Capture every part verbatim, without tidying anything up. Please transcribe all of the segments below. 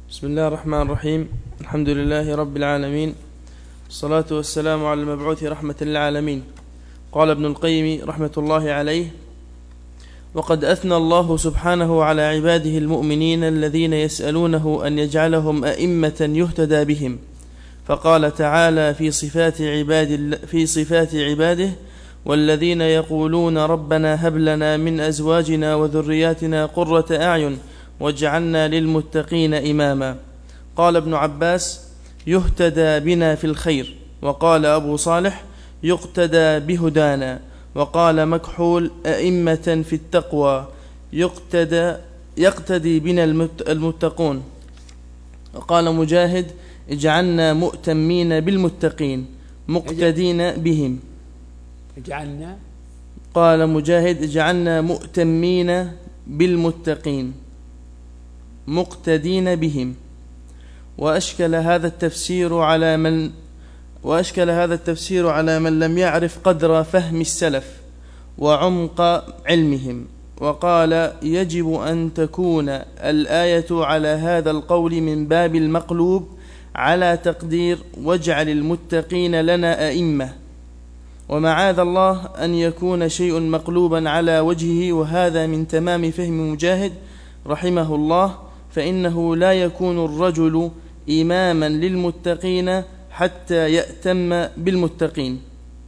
بسم الله الرحمن الرحيم. الحمد لله رب العالمين، الصلاة والسلام على المبعوث رحمة للعالمين. قال ابن القيم رحمة الله عليه: وقد أثنى الله سبحانه على عباده المؤمنين الذين يسألونه أن يجعلهم أئمة يهتدى بهم، فقال تعالى في صفات عباد في صفات عباده: والذين يقولون ربنا هب لنا من أزواجنا وذرياتنا قرة أعين واجعلنا للمتقين إماما. قال ابن عباس: يهتدى بنا في الخير. وقال أبو صالح: يقتدى بهدانا. وقال مكحول: أئمة في التقوى، يقتدى يقتدي بنا المتقون. وقال مجاهد: اجعلنا مؤتمين بالمتقين مقتدين بهم. اجعلنا قال مجاهد: اجعلنا مؤتمين بالمتقين مقتدين بهم. وأشكل هذا التفسير على من وأشكل هذا التفسير على من لم يعرف قدر فهم السلف وعمق علمهم، وقال: يجب أن تكون الآية على هذا القول من باب المقلوب على تقدير واجعل المتقين لنا أئمة، ومعاذ الله أن يكون شيء مقلوبا على وجهه، وهذا من تمام فهم مجاهد رحمه الله، فإنه لا يكون الرجل إماما للمتقين حتى يأتم بالمتقين.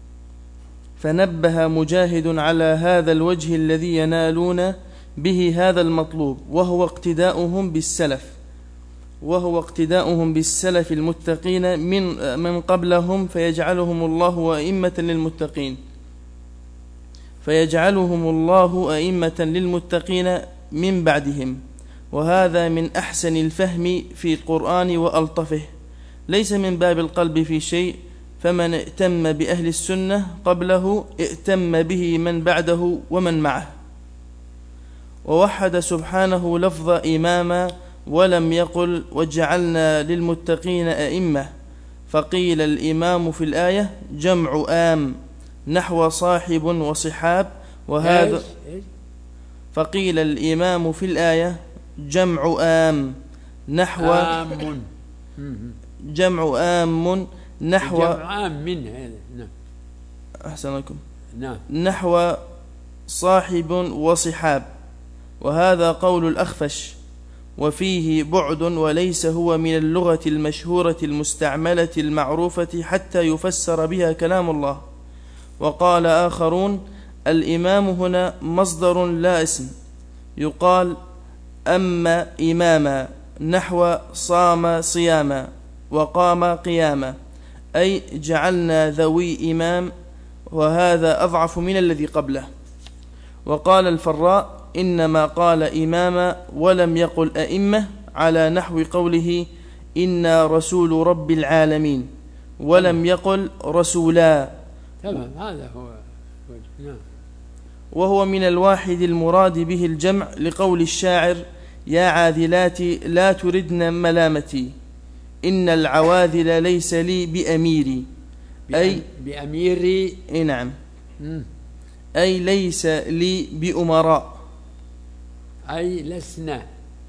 فنبه مجاهد على هذا الوجه الذي ينالون به هذا المطلوب، وهو اقتداؤهم بالسلف وهو اقتداؤهم بالسلف المتقين من من قبلهم، فيجعلهم الله أئمة للمتقين فيجعلهم الله أئمة للمتقين من بعدهم. وهذا من أحسن الفهم في القرآن وألطفه، ليس من باب القلب في شيء، فمن ائتم بأهل السنة قبله ائتم به من بعده ومن معه. ووحد سبحانه لفظ إماما ولم يقل وجعلنا للمتقين أئمة، فقيل الإمام في الآية جمع آم نحو صاحب وصحاب، وهذا فقيل الإمام في الآية جمع آم نحو آم جمع آم نحو جمع آم من هذا. نعم أحسنكم. نعم نحو صاحب وصحاب، وهذا قول الأخفش، وفيه بعد، وليس هو من اللغة المشهورة المستعملة المعروفة حتى يفسر بها كلام الله. وقال آخرون: الإمام هنا مصدر لا اسم، يقال أما إماما نحو صام صياما وقام قياما، أي جعلنا ذوي إمام، وهذا أضعف من الذي قبله. وقال الفراء: إنما قال إماما ولم يقل أئمة، على نحو قوله إنا رسول رب العالمين، ولم يقل رسولا. تمام، هذا هو وجه. نعم. وهو من الواحد المراد به الجمع، لقول الشاعر: يا عاذلات لا تردن ملامتي، إن العواذل ليس لي بأميري، أي بأميري. إيه نعم، أي ليس لي بأمراء، أي لسنا.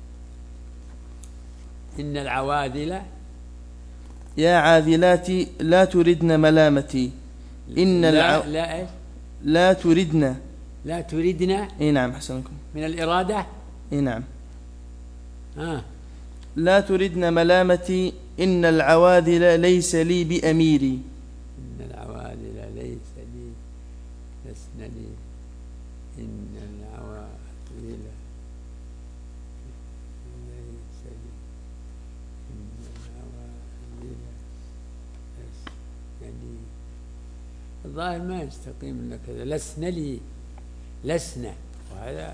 إن العواذل يا عاذلات لا تردن ملامتي، إن لا الع... لا إيش لا تردن لا تريدنا. إيه نعم، حسنكم. من الإرادة. إيه نعم. آه. لا تردن ملامتي، إن العواذل ليس لي بأميري. إن العواذل ليس لي لسنا لي. إن العواذل ليس لي. إن العواذل لسنا لي. الظاهر ما يستقيم لك هذا. لسنا لي، لسنا، وهذا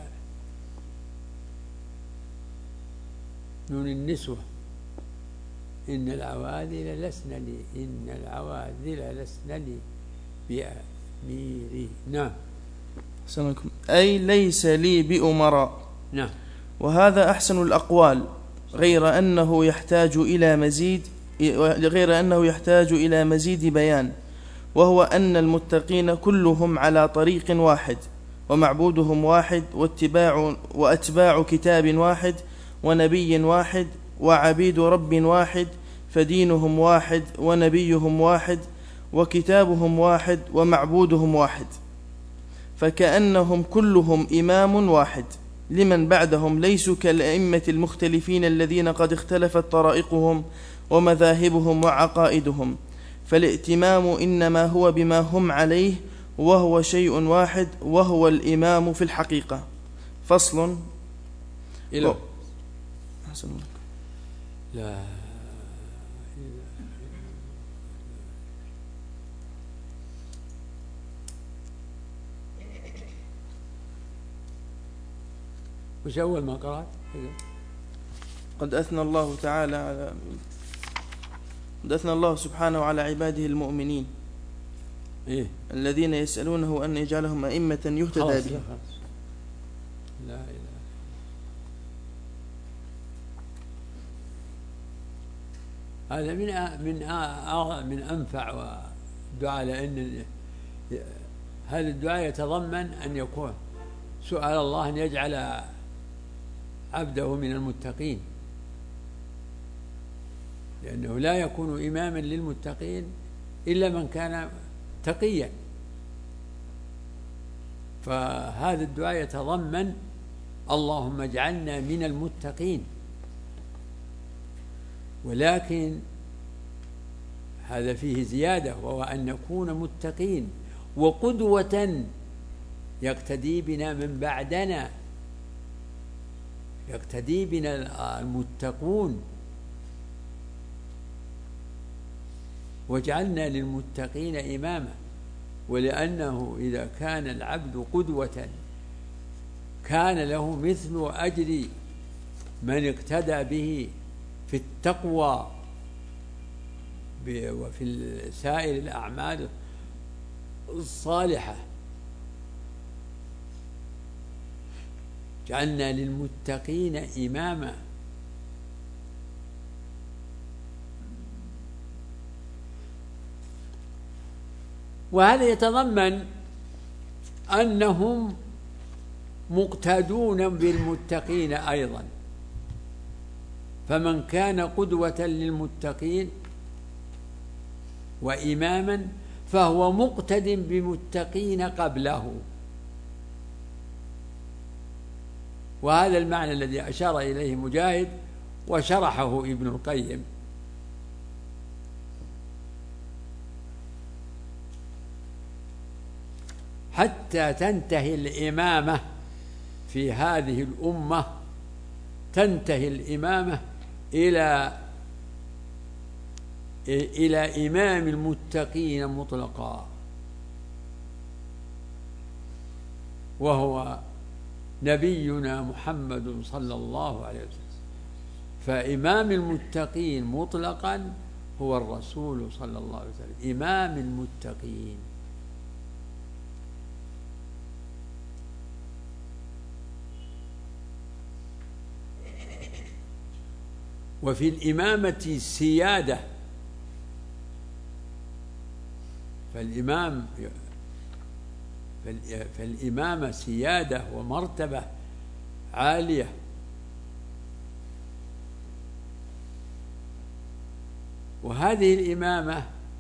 نون النسوة. إن العواذل لسنا لي، إن العواذل لسنا لي بأميري. نعم. حسنكم. أي ليس لي بأمراء. نعم. وهذا أحسن الأقوال، غير أنه يحتاج إلى مزيد غير أنه يحتاج إلى مزيد بيان، وهو أن المتقين كلهم على طريق واحد، ومعبودهم واحد، واتباع وأتباع كتاب واحد، ونبي واحد، وعبيد رب واحد، فدينهم واحد ونبيهم واحد وكتابهم واحد ومعبودهم واحد، فكأنهم كلهم إمام واحد لمن بعدهم ليسوا كالأئمة المختلفين الذين قد اختلفت طرائقهم ومذاهبهم وعقائدهم، فالائتمام إنما هو بما هم عليه وهو شيء واحد وهو الإمام في الحقيقة. فصل. إلى و... لا وش أول ما قرأت؟ قد أثنى الله تعالى على قد أثنى الله سبحانه على عباده المؤمنين إيه؟ الذين يسألونه أن يجعلهم أئمة يهتدى بهم. لا إله. هذا من من من أنفع دعاء، لأن هذا الدعاء يتضمن أن يكون سؤال الله أن يجعل عبده من المتقين، لأنه لا يكون إماما للمتقين إلا من كان تقيا. فهذا الدعاء يتضمن اللهم اجعلنا من المتقين، ولكن هذا فيه زيادة، وهو أن نكون متقين وقدوة يقتدي بنا من بعدنا، يقتدي بنا المتقون. واجعلنا للمتقين إماما، ولأنه إذا كان العبد قدوة كان له مثل أجر من اقتدى به في التقوى وفي سائر الأعمال الصالحة. جعلنا للمتقين إماما. وهذا يتضمن أنهم مقتدون بالمتقين أيضا، فمن كان قدوة للمتقين وإماما فهو مقتد بمتقين قبله. وهذا المعنى الذي أشار إليه مجاهد وشرحه ابن القيم. حتى تنتهي الإمامة في هذه الأمة، تنتهي الإمامة إلى إلى إمام المتقين مطلقا، وهو نبينا محمد صلى الله عليه وسلم. فإمام المتقين مطلقا هو الرسول صلى الله عليه وسلم، إمام المتقين. وفي الإمامة سيادة، فالإمام فالإمامة سيادة ومرتبة عالية. وهذه الإمامة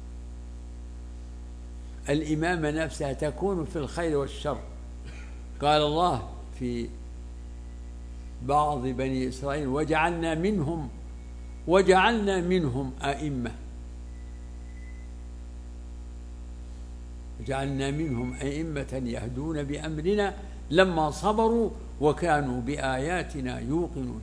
الإمامة نفسها تكون في الخير والشر. قال الله في بعض بني إسرائيل وجعلنا منهم وجعلنا منهم أئمة وجعلنا منهم أئمة يهدون بأمرنا لما صبروا وكانوا بآياتنا يوقنون.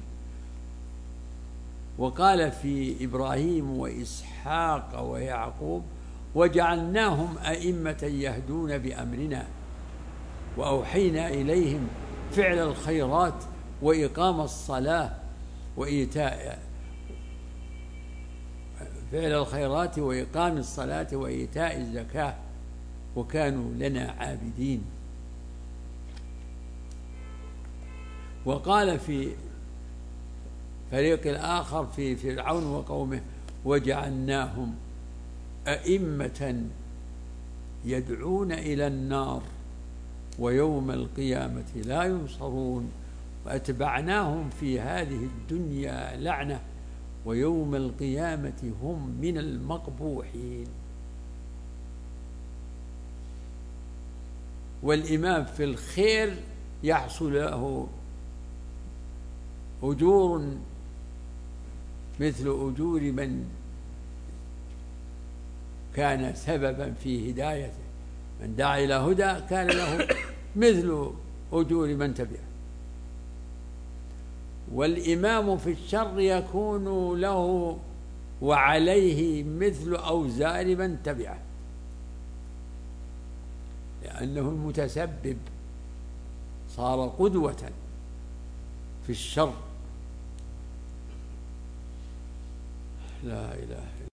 وقال في إبراهيم وإسحاق ويعقوب وجعلناهم أئمة يهدون بأمرنا وأوحينا إليهم فعل الخيرات وإقام الصلاة وإيتاء فعل الخيرات وإقام الصلاة وإيتاء الزكاة وكانوا لنا عابدين. وقال في فريق الآخر في فرعون وقومه وجعلناهم أئمة يدعون إلى النار ويوم القيامة لا ينصرون وأتبعناهم في هذه الدنيا لعنة ويوم القيامة هم من المقبوحين. والإمام في الخير يحصل له أجور مثل أجور من كان سببا في هدايته، من دعا إلى هدى كان له مثل أجور من تبعه. والإمام في الشر يكون له وعليه مثل أوزار من تبعه، لأنه المتسبب صار قدوة في الشر. لا إله إلا